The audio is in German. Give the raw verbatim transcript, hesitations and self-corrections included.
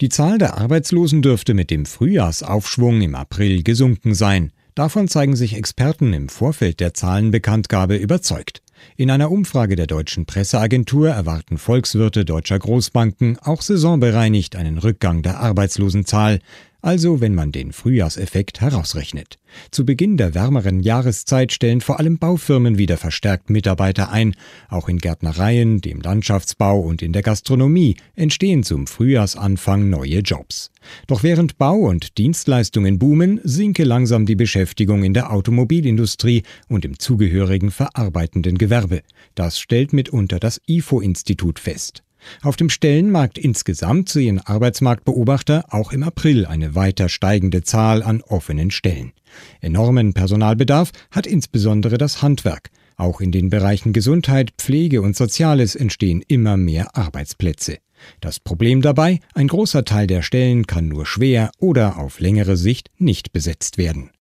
Die Zahl der Arbeitslosen dürfte mit dem Frühjahrsaufschwung im April gesunken sein. Davon zeigen sich Experten im Vorfeld der Zahlenbekanntgabe überzeugt. In einer Umfrage der Deutschen Presseagentur erwarten Volkswirte deutscher Großbanken auch saisonbereinigt einen Rückgang der Arbeitslosenzahl, also wenn man den Frühjahrseffekt herausrechnet. Zu Beginn der wärmeren Jahreszeit stellen vor allem Baufirmen wieder verstärkt Mitarbeiter ein. Auch in Gärtnereien, dem Landschaftsbau und in der Gastronomie entstehen zum Frühjahrsanfang neue Jobs. Doch während Bau- und Dienstleistungen boomen, sinke langsam die Beschäftigung in der Automobilindustrie und im zugehörigen verarbeitenden Gewerbe. Das stellt mitunter das I F O-Institut fest. Auf dem Stellenmarkt insgesamt sehen Arbeitsmarktbeobachter auch im April eine weiter steigende Zahl an offenen Stellen. Enormen Personalbedarf hat insbesondere das Handwerk. Auch in den Bereichen Gesundheit, Pflege und Soziales entstehen immer mehr Arbeitsplätze. Das Problem dabei: ein großer Teil der Stellen kann nur schwer oder auf längere Sicht nicht besetzt werden.